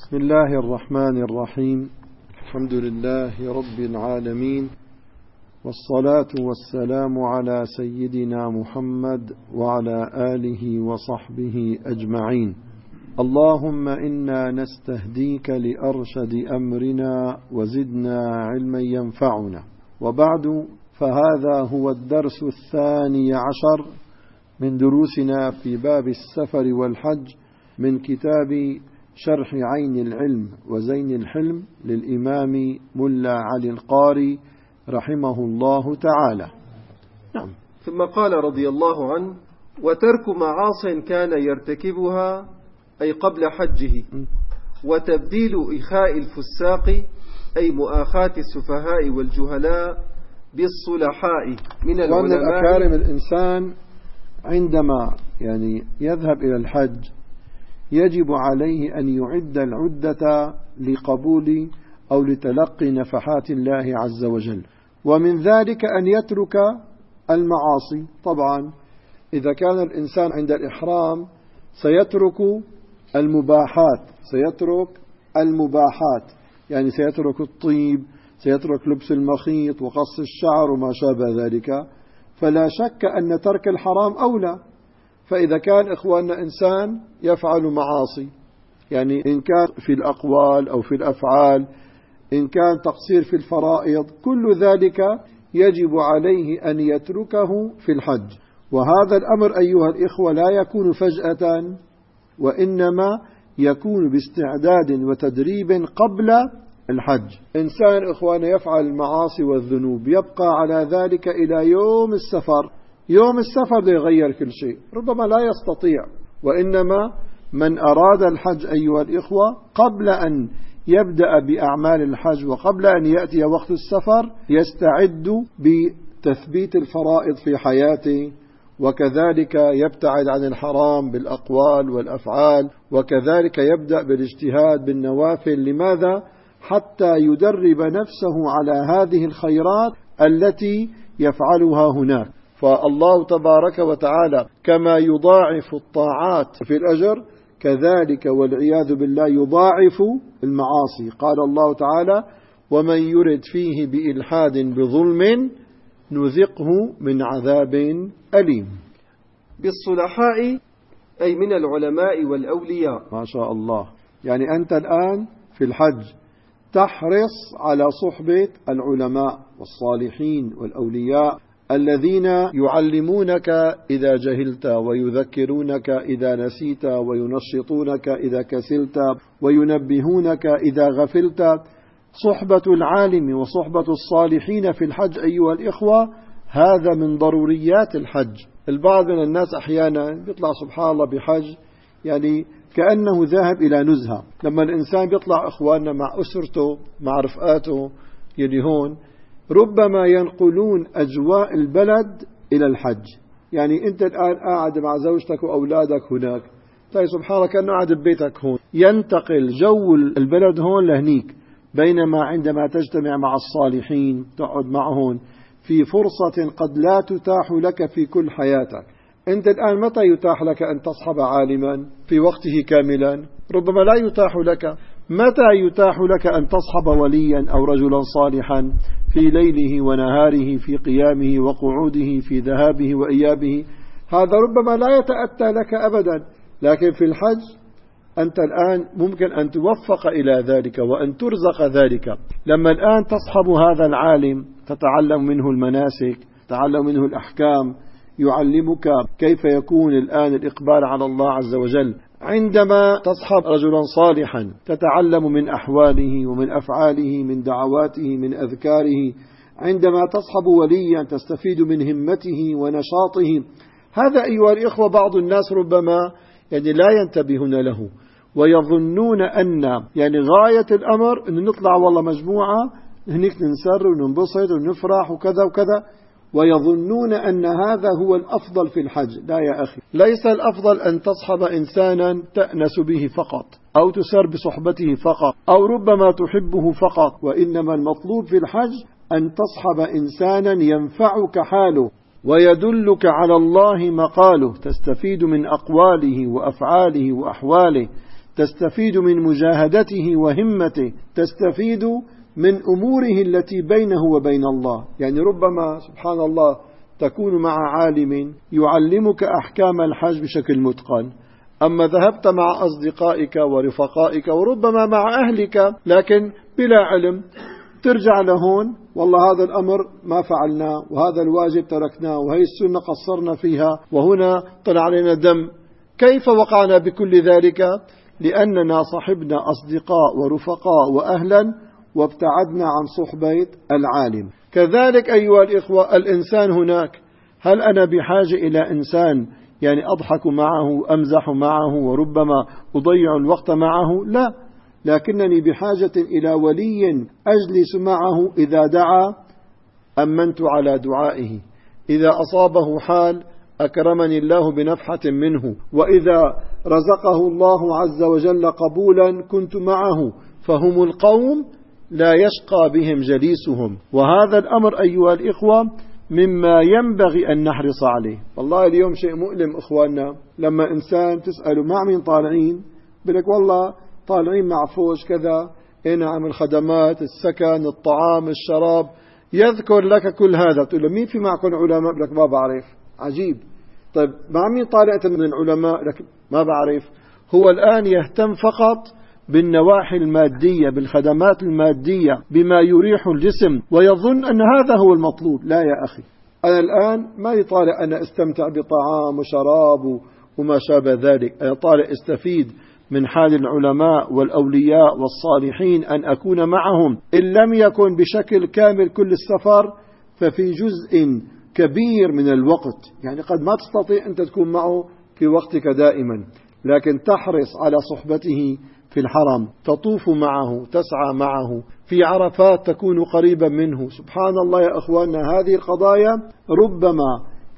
بسم الله الرحمن الرحيم. الحمد لله رب العالمين، والصلاة والسلام على سيدنا محمد وعلى آله وصحبه أجمعين. اللهم إنا نستهديك لأرشد أمرنا وزدنا علما ينفعنا. وبعد، فهذا هو الدرس 12 من دروسنا في باب السفر والحج من كتاب شرح عين العلم وزين الحلم للإمام ملا علي القاري رحمه الله تعالى. نعم. ثم قال رضي الله عنه: وترك معاص كان يرتكبها أي قبل حجه، وتبديل إخاء الفساق أي مؤاخاة السفهاء والجهلاء بالصلحاء من العلماء. وأن الأكارم الإنسان عندما يذهب إلى الحج يجب عليه أن يعد العدة لقبول أو لتلقي نفحات الله عز وجل، ومن ذلك أن يترك المعاصي. طبعا إذا كان الإنسان عند الإحرام سيترك المباحات، يعني سيترك الطيب، سيترك لبس المخيط وقص الشعر وما شابه ذلك، فلا شك أن ترك الحرام أولى. فإذا كان إخواننا إنسان يفعل معاصي، يعني إن كان في الأقوال أو في الأفعال، إن كان تقصير في الفرائض، كل ذلك يجب عليه أن يتركه في الحج. وهذا الأمر أيها الإخوة لا يكون فجأة، وإنما يكون باستعداد وتدريب قبل الحج. إنسان إخواننا يفعل المعاصي والذنوب يبقى على ذلك إلى يوم السفر. يوم السفر يغير كل شيء، ربما لا يستطيع. وإنما من أراد الحج أيها الإخوة قبل أن يبدأ بأعمال الحج وقبل أن يأتي وقت السفر يستعد بتثبيت الفرائض في حياته، وكذلك يبتعد عن الحرام بالأقوال والأفعال، وكذلك يبدأ بالاجتهاد بالنوافل. لماذا؟ حتى يدرب نفسه على هذه الخيرات التي يفعلها هناك. فالله تبارك وتعالى كما يضاعف الطاعات في الأجر، كذلك والعياذ بالله يضاعف المعاصي. قال الله تعالى: ومن يرد فيه بإلحاد بظلم نذقه من عذاب أليم. بالصلحاء أي من العلماء والأولياء. ما شاء الله. يعني أنت الآن في الحج تحرص على صحبة العلماء والصالحين والأولياء الذين يعلمونك إذا جهلت، ويذكرونك إذا نسيت، وينشطونك إذا كسلت، وينبهونك إذا غفلت. صحبة العالم وصحبة الصالحين في الحج أيها الإخوة هذا من ضروريات الحج. البعض من الناس أحيانا بيطلع سبحان الله بحج يعني كأنه ذاهب إلى نزهة. لما الإنسان بيطلع إخواننا مع أسرته مع رفقاته هون ربما ينقلون أجواء البلد إلى الحج. يعني أنت الآن قاعد مع زوجتك وأولادك هناك، طيب سبحان الله كأنه قاعد ببيتك هون، ينتقل جو البلد هون لهنيك. بينما عندما تجتمع مع الصالحين تقعد معهم في فرصة قد لا تتاح لك في كل حياتك. أنت الآن متى يتاح لك أن تصحب عالما في وقته كاملا؟ ربما لا يتاح لك. متى يتاح لك أن تصحب وليا أو رجلا صالحا في ليله ونهاره، في قيامه وقعوده، في ذهابه وإيابه؟ هذا ربما لا يتأتى لك أبدا. لكن في الحج أنت الآن ممكن أن توفق إلى ذلك وأن ترزق ذلك. لما الآن تصحب هذا العالم تتعلم منه المناسك، تتعلم منه الأحكام، يعلمك كيف يكون الآن الإقبال على الله عز وجل. عندما تصحب رجلا صالحا تتعلم من أحواله ومن أفعاله، من دعواته، من أذكاره. عندما تصحب وليا تستفيد من همته ونشاطه. هذا أيها الإخوة بعض الناس ربما لا ينتبهون له، ويظنون أن غاية الأمر أن نطلع والله مجموعة هناك ننسر وننبسط ونفرح وكذا وكذا، ويظنون أن هذا هو الأفضل في الحج. لا يا أخي، ليس الأفضل أن تصحب إنسانا تأنس به فقط، أو تسر بصحبته فقط، أو ربما تحبه فقط. وإنما المطلوب في الحج أن تصحب إنسانا ينفعك حاله ويدلك على الله مقاله، تستفيد من أقواله وأفعاله وأحواله، تستفيد من مجاهدته وهمته، تستفيد من أموره التي بينه وبين الله. يعني ربما سبحان الله تكون مع عالم يعلمك أحكام الحج بشكل متقن، أما ذهبت مع أصدقائك ورفقائك وربما مع أهلك لكن بلا علم، ترجع لهون والله هذا الأمر ما فعلناه، وهذا الواجب تركناه، وهي السنة قصرنا فيها، وهنا طلع علينا دم. كيف وقعنا بكل ذلك؟ لأننا صحبنا أصدقاء ورفقاء وأهلا وابتعدنا عن صحبة العالم. كذلك أيها الإخوة الإنسان هناك، هل أنا بحاجة إلى إنسان يعني أضحك معه أمزح معه وربما أضيع الوقت معه؟ لا، لكنني بحاجة إلى ولي أجلس معه إذا دعا أمنت على دعائه، إذا أصابه حال أكرمني الله بنفحة منه، وإذا رزقه الله عز وجل قبولا كنت معه، فهم القوم لا يشقى بهم جليسهم. وهذا الأمر أيها الإخوة مما ينبغي أن نحرص عليه. والله اليوم شيء مؤلم إخواننا، لما إنسان تسأله مع مين طالعين، بلك والله طالعين مع فوج كذا، نعم الخدمات السكن الطعام الشراب، يذكر لك كل هذا، تقول له مين في معكم علماء؟ لك ما بعرف. عجيب. طيب مع مين طالعت من العلماء؟ لك ما بعرف. هو الآن يهتم فقط بالنواحي المادية، بالخدمات المادية، بما يريح الجسم، ويظن أن هذا هو المطلوب. لا يا أخي، أنا الآن ما يطالع أن استمتع بطعام وشراب وما شابه ذلك، أنا طالع استفيد من حال العلماء والأولياء والصالحين، أن أكون معهم إن لم يكن بشكل كامل كل السفر ففي جزء كبير من الوقت. يعني قد ما تستطيع أن تكون معه في وقتك دائما، لكن تحرص على صحبته في الحرم، تطوف معه، تسعى معه في عرفات، تكون قريبا منه. سبحان الله يا أخواننا، هذه القضايا ربما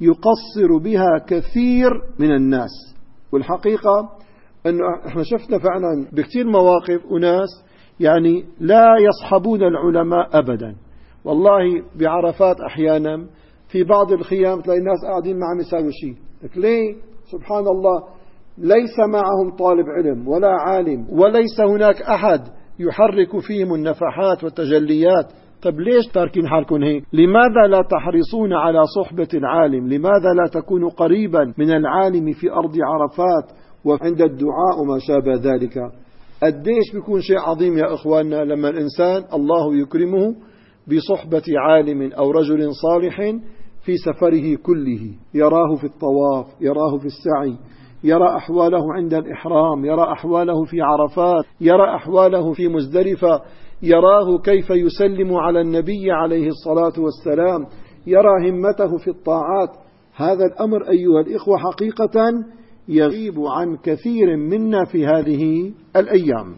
يقصر بها كثير من الناس. والحقيقة أنه احنا شفنا فعلا بكثير مواقف أناس يعني لا يصحبون العلماء أبدا. والله بعرفات أحيانا في بعض الخيام تلاقي الناس قاعدين ما عم يساوي شيء. ليه؟ سبحان الله، ليس معهم طالب علم ولا عالم، وليس هناك أحد يحرك فيهم النفحات والتجليات. طب ليش تاركين حالكم هيك؟ لماذا لا تحرصون على صحبة العالم؟ لماذا لا تكونوا قريبا من العالم في أرض عرفات وعند الدعاء وما شابه ذلك؟ قديش بيكون شيء عظيم يا إخواننا لما الإنسان الله يكرمه بصحبة عالم أو رجل صالح في سفره كله، يراه في الطواف، يراه في السعي، يرى أحواله عند الإحرام، يرى أحواله في عرفات، يرى أحواله في مزدلفة، يراه كيف يسلم على النبي عليه الصلاة والسلام، يرى همته في الطاعات. هذا الأمر أيها الإخوة حقيقة يغيب عن كثير منا في هذه الأيام.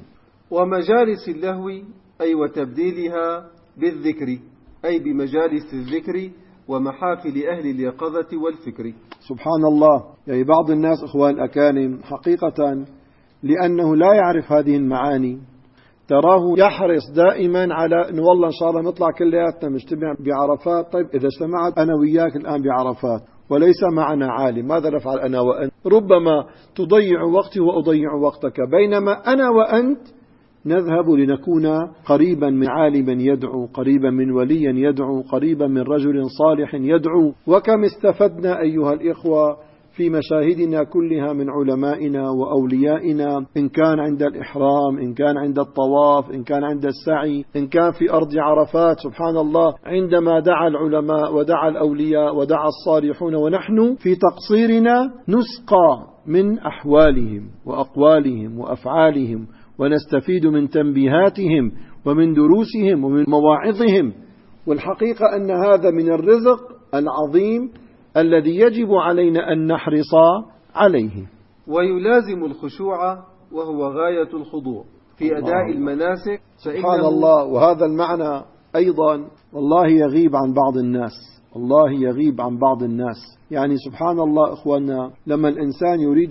ومجالس اللهو أي وتبديلها بالذكر، أي بمجالس الذكر ومحافل أهل اليقظة والفكر. سبحان الله، يعني بعض الناس إخوان الأكارم حقيقة لأنه لا يعرف هذه المعاني تراه يحرص دائما على أنه والله إن شاء الله نطلع كلياتنا نجتمع بعرفات. طيب إذا اجتمعت أنا وياك الآن بعرفات وليس معنا عالم، ماذا نفعل أنا وأنت؟ ربما تضيع وقتي وأضيع وقتك، بينما أنا وأنت نذهب لنكون قريبا من عالم يدعو، قريبا من ولي يدعو، قريبا من رجل صالح يدعو. وكم استفدنا أيها الإخوة في مشاهدنا كلها من علمائنا وأوليائنا، إن كان عند الإحرام، إن كان عند الطواف، إن كان عند السعي، إن كان في أرض عرفات. سبحان الله، عندما دعا العلماء ودعا الأولياء ودعا الصالحون، ونحن في تقصيرنا نسقى من أحوالهم وأقوالهم وأفعالهم، ونستفيد من تنبيهاتهم ومن دروسهم ومن مواعظهم. والحقيقة أن هذا من الرزق العظيم الذي يجب علينا أن نحرص عليه. ويلازم الخشوع وهو غاية الخضوع في أداء المناسك. سبحان الله. وهذا المعنى أيضا والله يغيب عن بعض الناس، والله يغيب عن بعض الناس. يعني سبحان الله إخواننا، لما الإنسان يريد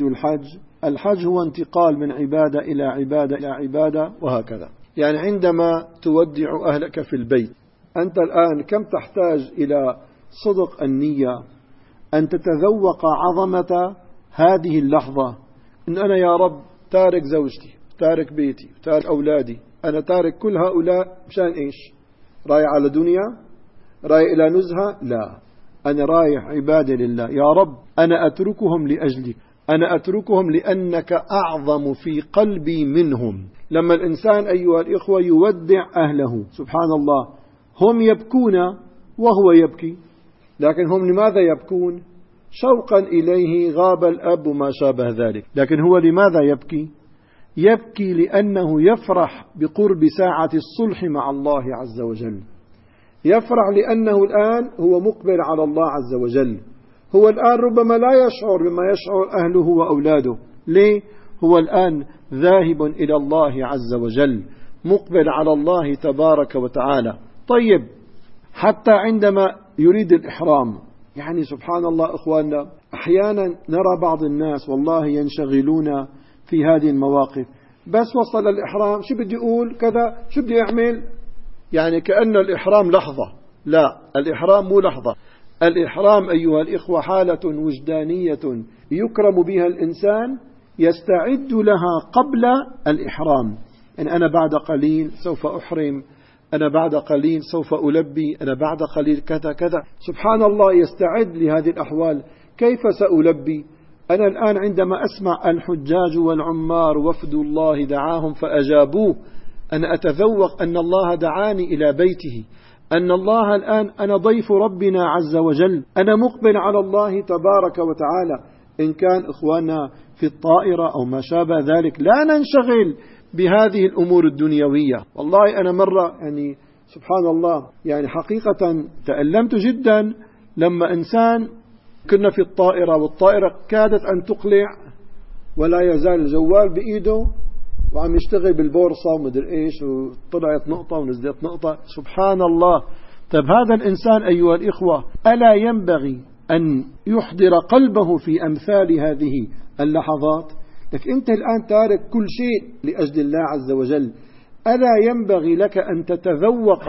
الحج هو انتقال من عبادة إلى عبادة إلى عبادة وهكذا. يعني عندما تودع أهلك في البيت، أنت الآن كم تحتاج إلى صدق النية أن تتذوق عظمة هذه اللحظة، إن أنا يا رب تارك زوجتي تارك بيتي وتارك أولادي، أنا تارك كل هؤلاء مشان إيش؟ رايح على دنيا؟ رايح إلى نزهة؟ لا، أنا رايح عبادة لله. يا رب أنا أتركهم لأجلك، أنا أتركهم لأنك أعظم في قلبي منهم. لما الإنسان أيها الإخوة يودع أهله، سبحان الله، هم يبكون وهو يبكي، لكن هم لماذا يبكون؟ شوقا إليه، غاب الأب وما شابه ذلك. لكن هو لماذا يبكي؟ يبكي لأنه يفرح بقرب ساعة الصلح مع الله عز وجل، يفرح لأنه الآن هو مقبل على الله عز وجل. هو الآن ربما لا يشعر بما يشعر أهله وأولاده. ليه؟ هو الآن ذاهب إلى الله عز وجل، مقبل على الله تبارك وتعالى. طيب، حتى عندما يريد الإحرام، يعني سبحان الله إخواننا، أحيانا نرى بعض الناس والله ينشغلون في هذه المواقف، بس وصل الإحرام شو بدي أقول كذا، شو بدي أعمل، يعني كأن الإحرام لحظة. لا، الإحرام مو لحظة. الإحرام أيها الإخوة حالة وجدانية يكرم بها الإنسان، يستعد لها قبل الإحرام. يعني أنا بعد قليل سوف أحرم، أنا بعد قليل سوف ألبي، أنا بعد قليل كذا كذا. سبحان الله، يستعد لهذه الأحوال. كيف سألبي؟ أنا الآن عندما أسمع الحجاج والعمار وفد الله دعاهم فأجابوه، أنا أتذوق أن الله دعاني إلى بيته، أن الله الآن أنا ضيف ربنا عز وجل، أنا مقبل على الله تبارك وتعالى. إن كان إخواننا في الطائرة أو ما شابه ذلك لا ننشغل بهذه الأمور الدنيوية. والله أنا مرة يعني سبحان الله يعني حقيقة تألمت جدا لما إنسان كنا في الطائرة والطائرة كادت أن تقلع ولا يزال الجوال بإيده وعم يشتغل بالبورصة ومدر إيش، وطلعت نقطة ونزلت نقطة. سبحان الله. طيب هذا الإنسان أيها الإخوة ألا ينبغي أن يحضر قلبه في أمثال هذه اللحظات؟ لك أنت الآن تارك كل شيء لأجل الله عز وجل، ألا ينبغي لك أن تتذوق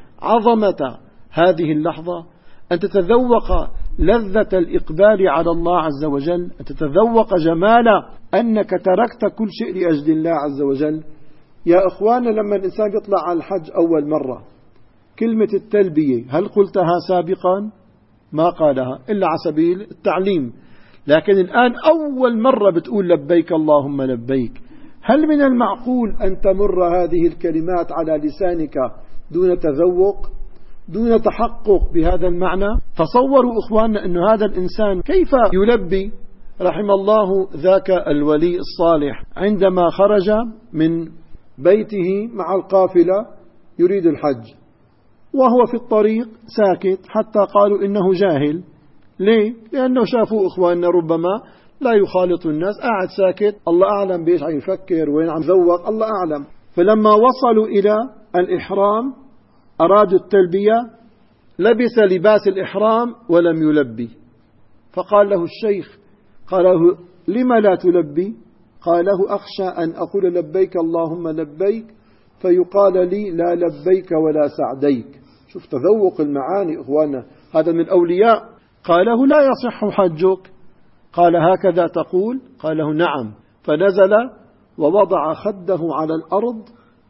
عظمة هذه اللحظة، أن تتذوق لذة الإقبال على الله عز وجل، أن تتذوق جمال أنك تركت كل شيء لأجل الله عز وجل. يا إخوانا، لما الإنسان يطلع على الحج أول مرة، كلمة التلبية هل قلتها سابقا؟ ما قالها إلا على سبيل التعليم، لكن الآن أول مرة بتقول لبيك اللهم لبيك. هل من المعقول أن تمر هذه الكلمات على لسانك دون تذوق، دون تحقق بهذا المعنى؟ تصوروا إخواننا أن هذا الإنسان كيف يلبي. رحم الله ذاك الولي الصالح عندما خرج من بيته مع القافلة يريد الحج، وهو في الطريق ساكت حتى قالوا إنه جاهل. ليه؟ لأنه شافوا إخواننا ربما لا يخالط الناس، قاعد ساكت، الله أعلم بيش عم يفكر وين عم يذوق، الله أعلم. فلما وصلوا إلى الإحرام أرادوا التلبية، لبس لباس الإحرام ولم يلبي. فقال له الشيخ، قال له لما لا تلبي؟ قال له أخشى أن أقول لبيك اللهم لبيك فيقال لي لا لبيك ولا سعديك. شوف تذوق المعاني إخواننا، هذا من أولياء. قال له لا يصح حجك. قال هكذا تقول؟ قال له نعم. فنزل ووضع خده على الأرض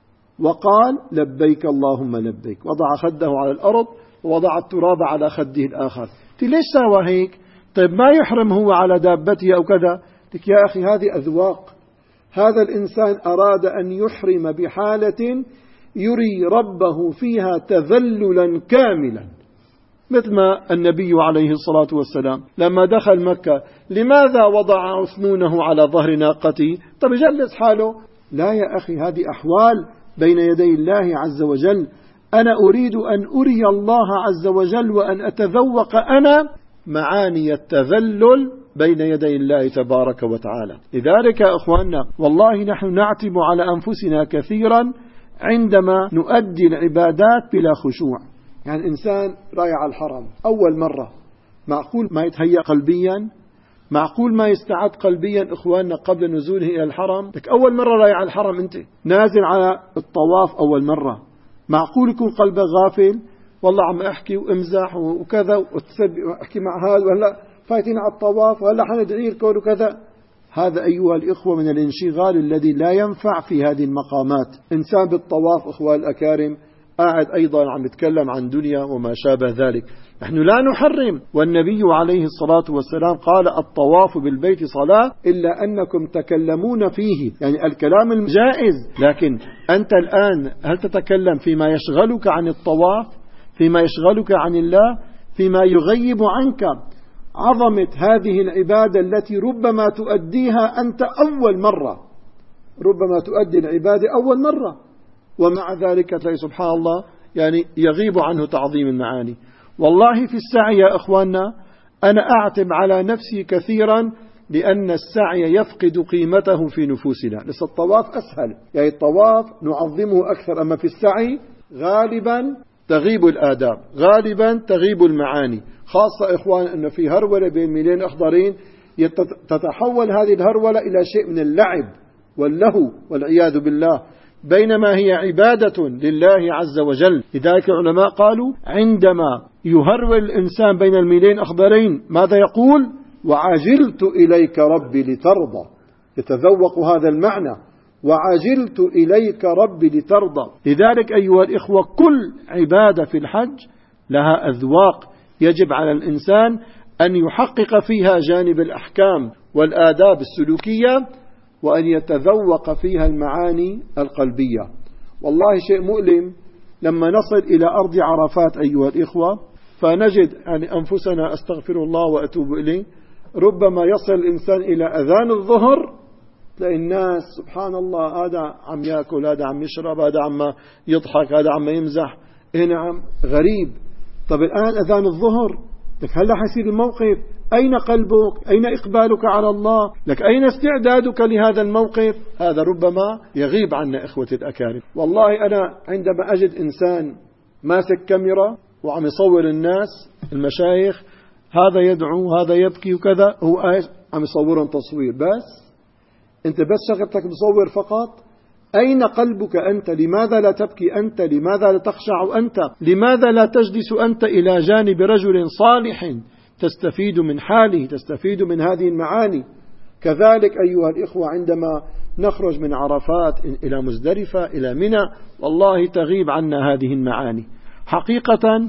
وقال لبيك اللهم لبيك، وضع خده على الأرض ووضع التراب على خده الآخر. ليش سوى هيك؟ طيب ما يحرم هو على دابته أو كذا؟ لك يا أخي هذه أذواق. هذا الإنسان أراد أن يحرم بحالة يري ربه فيها تذللا كاملا، مثل ما النبي عليه الصلاة والسلام لما دخل مكة لماذا وضع عثمونه على ظهر ناقته؟ طب يجلس حاله. لا يا أخي، هذه أحوال بين يدي الله عز وجل. أنا أريد أن أري الله عز وجل وأن أتذوق أنا معاني التذلل بين يدي الله تبارك وتعالى. لذلك يا أخواننا والله نحن نعتب على أنفسنا كثيرا عندما نؤدي العبادات بلا خشوع. يعني إنسان رايح على الحرم أول مرة، معقول ما يتهيأ قلبيا؟ معقول ما يستعد قلبيا إخواننا قبل نزوله إلى الحرم؟ لك أول مرة رايح على الحرم، أنت نازل على الطواف أول مرة، معقول يكون قلبك غافل؟ والله عم أحكي وامزح وكذا وأحكي مع هذا، وهلا فايتين على الطواف وهلا حندعي لكم وكذا. هذا أيها الإخوة من الانشغال الذي لا ينفع في هذه المقامات. إنسان بالطواف إخوة الأكارم قاعد أيضا عم يتكلم عن دنيا وما شابه ذلك. نحن لا نحرم، والنبي عليه الصلاة والسلام قال الطواف بالبيت صلاة إلا أنكم تكلمون فيه، يعني الكلام الجائز. لكن أنت الآن هل تتكلم فيما يشغلك عن الطواف، فيما يشغلك عن الله، فيما يغيب عنك عظمة هذه العبادة التي ربما تؤديها أنت أول مرة، ربما تؤدي العبادة أول مرة، ومع ذلك تلاقي سبحان الله يعني يغيب عنه تعظيم المعاني. والله في السعي يا أخواننا أنا أعتب على نفسي كثيرا، لأن السعي يفقد قيمته في نفوسنا. لسه الطواف أسهل، يعني الطواف نعظمه أكثر، أما في السعي غالبا تغيب الآداب، غالبا تغيب المعاني، خاصة إخوان أنه في هرولة بين ميلين أخضرين تتحول هذه الهرولة إلى شيء من اللعب واللهو والعياذ بالله، بينما هي عبادة لله عز وجل. لذلك العلماء قالوا عندما يهرول الإنسان بين الميلين أخضرين ماذا يقول؟ وعجلت إليك ربي لترضى، يتذوق هذا المعنى، وعجلت إليك ربي لترضى. لذلك أيها الإخوة كل عبادة في الحج لها أذواق، يجب على الإنسان أن يحقق فيها جانب الأحكام والآداب السلوكية، وأن يتذوق فيها المعاني القلبية. والله شيء مؤلم لما نصل إلى أرض عرفات أيها الإخوة فنجد يعني أنفسنا أستغفر الله وأتوب إليه، ربما يصل الإنسان إلى أذان الظهر تلاقي الناس سبحان الله هذا عم يأكل، هذا عم يشرب، هذا عم يضحك، هذا عم يمزح. نعم غريب. طب الآن أذان الظهر، لك هلا حيصير الموقف، أين قلبك؟ أين إقبالك على الله؟ لك أين استعدادك لهذا الموقف؟ هذا ربما يغيب عنا إخوة الأكارم. والله أنا عندما أجد إنسان ماسك كاميرا وعم يصور الناس المشايخ، هذا يدعو هذا يبكي وكذا، هو عم يصورهم تصوير بس، أنت بس شغلتك مصور فقط. أين قلبك أنت؟ لماذا لا تبكي أنت؟ لماذا لا تخشع أنت؟ لماذا لا تجلس أنت إلى جانب رجل صالح تستفيد من حاله، تستفيد من هذه المعاني؟ كذلك أيها الإخوة عندما نخرج من عرفات إلى مزدلفة إلى منى والله تغيب عنا هذه المعاني. حقيقة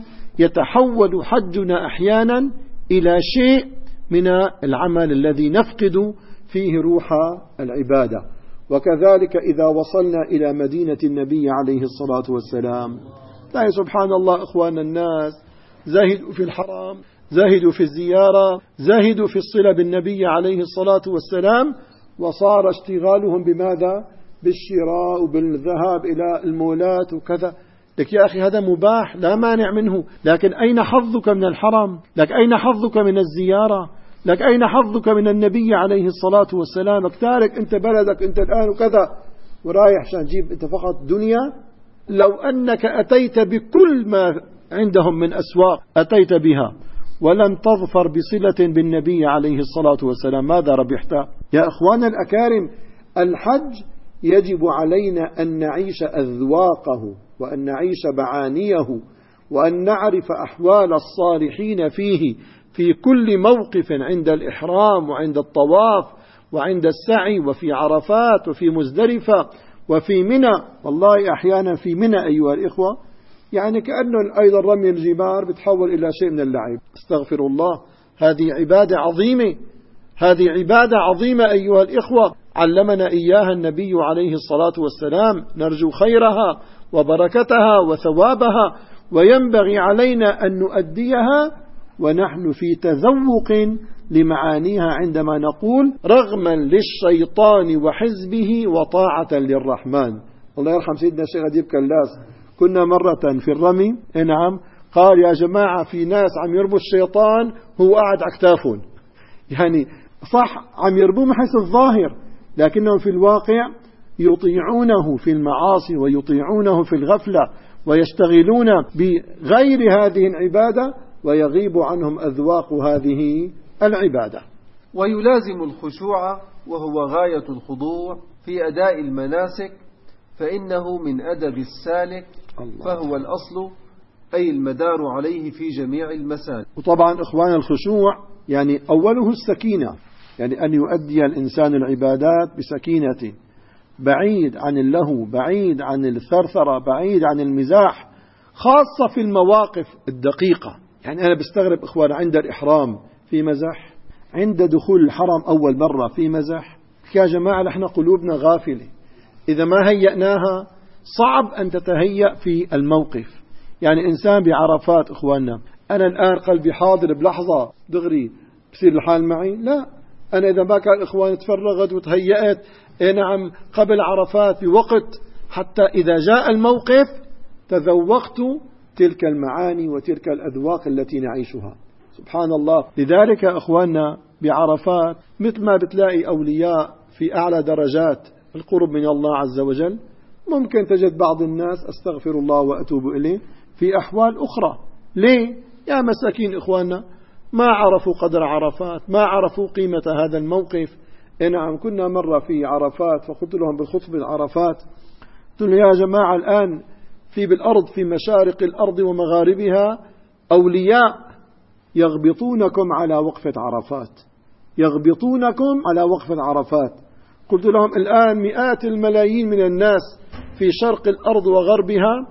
يتحول حجنا أحيانا إلى شيء من العمل الذي نفقد فيه روح العبادة. وكذلك إذا وصلنا إلى مدينة النبي عليه الصلاة والسلام لا سبحان الله إخوان الناس زاهدوا في الحرام، زاهدوا في الزيارة، زاهدوا في الصلة بالنبي عليه الصلاة والسلام، وصار اشتغالهم بماذا؟ بالشراء وبالذهاب إلى المولات وكذا. لك يا أخي هذا مباح لا مانع منه، لكن أين حظك من الحرم؟ لك أين حظك من الزيارة؟ لك أين حظك من النبي عليه الصلاة والسلام؟ تارك أنت بلدك أنت الآن وكذا ورايح عشان تجيب أنت فقط دنيا. لو أنك أتيت بكل ما عندهم من أسواق أتيت بها ولم تظفر بصلة بالنبي عليه الصلاة والسلام ماذا ربحت؟ يا أخوان الأكارم الحج يجب علينا أن نعيش أذواقه وأن نعيش معانيه وأن نعرف أحوال الصالحين فيه في كل موقف، عند الإحرام وعند الطواف وعند السعي وفي عرفات وفي مزدلفة وفي منى. والله أحيانا في منى أيها الإخوة يعني كأنه أيضا رمي الجمار بتحول إلى شيء من اللعب. استغفر الله، هذه عبادة عظيمة، هذه عبادة عظيمة أيها الإخوة علمنا إياها النبي عليه الصلاة والسلام، نرجو خيرها وبركتها وثوابها، وينبغي علينا أن نؤديها ونحن في تذوق لمعانيها عندما نقول رغما للشيطان وحزبه وطاعة للرحمن. الله يرحم سيدنا الشيخ أديب كلاس، كنا مرة في الرمي نعم قال يا جماعة في ناس عم يرموا الشيطان هو قاعد عكتافون، يعني صح عم يرموه من حيث الظاهر لكنهم في الواقع يطيعونه في المعاصي ويطيعونه في الغفلة ويشتغلون بغير هذه العبادة ويغيب عنهم أذواق هذه العبادة. ويلازم الخشوع وهو غاية الخضوع في أداء المناسك، فإنه من أدب السالك فهو الأصل أي المدار عليه في جميع المسالك. وطبعا إخوان الخشوع يعني أوله السكينة، يعني أن يؤدي الإنسان العبادات بسكينة، بعيد عن اللهو، بعيد عن الثرثرة، بعيد عن المزاح، خاصة في المواقف الدقيقة. يعني أنا بستغرب إخوان، عند الإحرام في مزح، عند دخول الحرم أول مرة في مزح. يا جماعة نحن قلوبنا غافلة، إذا ما هيأناها صعب أن تتهيأ في الموقف. يعني إنسان بعرفات إخواننا، أنا الآن قلبي حاضر بلحظة دغري بصير الحال معي؟ لا، أنا إذا ما كان إخواني تفرغت وتهيأت نعم قبل عرفات بوقت، حتى إذا جاء الموقف تذوقت تلك المعاني وتلك الأذواق التي نعيشها. سبحان الله. لذلك أخواننا بعرفات مثل ما بتلاقي أولياء في أعلى درجات القرب من الله عز وجل، ممكن تجد بعض الناس أستغفر الله وأتوب إليه في أحوال أخرى. ليه؟ يا مساكين إخواننا ما عرفوا قدر عرفات، ما عرفوا قيمة هذا الموقف. نعم كنا مرة في عرفات فقلت لهم بخطبة عرفات، قلت لهم يا جماعة الآن في بالأرض، في مشارق الأرض ومغاربها أولياء يغبطونكم على وقفة عرفات، يغبطونكم على وقفة عرفات. قلت لهم الآن مئات الملايين من الناس في شرق الأرض وغربها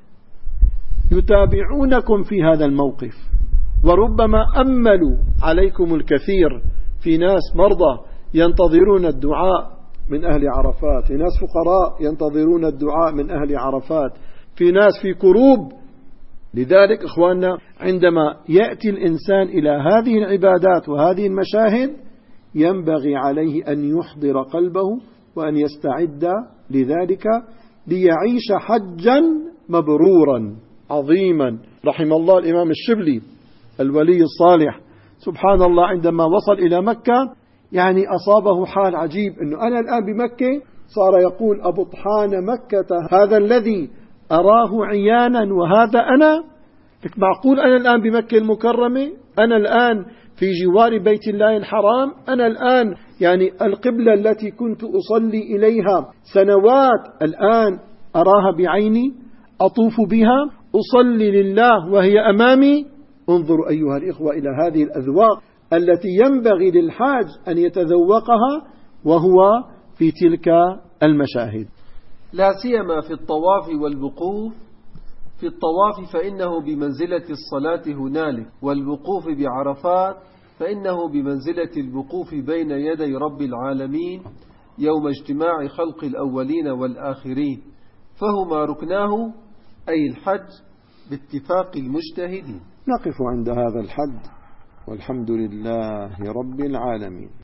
يتابعونكم في هذا الموقف، وربما أملوا عليكم الكثير. في ناس مرضى ينتظرون الدعاء من أهل عرفات، في ناس فقراء ينتظرون الدعاء من أهل عرفات، في ناس في كروب. لذلك إخواننا عندما يأتي الإنسان إلى هذه العبادات وهذه المشاهد ينبغي عليه أن يحضر قلبه وأن يستعد لذلك ليعيش حجا مبرورا عظيما. رحم الله الإمام الشبلي الولي الصالح، سبحان الله، عندما وصل إلى مكة يعني أصابه حال عجيب، أنه أنا الآن بمكة، صار يقول أبطحان مكة هذا الذي أراه عيانا وهذا أنا. معقول أنا الآن بمكة المكرمة، أنا الآن في جوار بيت الله الحرام، أنا الآن يعني القبلة التي كنت أصلي إليها سنوات الآن أراها بعيني، أطوف بها، أصلي لله وهي أمامي. انظروا أيها الإخوة إلى هذه الأذواق التي ينبغي للحاج أن يتذوقها وهو في تلك المشاهد، لا سيما في الطواف والوقوف. في الطواف فإنه بمنزلة الصلاة هنالك، والوقوف بعرفات فإنه بمنزلة الوقوف بين يدي رب العالمين يوم اجتماع خلق الأولين والآخرين، فهما ركناه أي الحج باتفاق المجتهدين. نقف عند هذا الحد والحمد لله رب العالمين.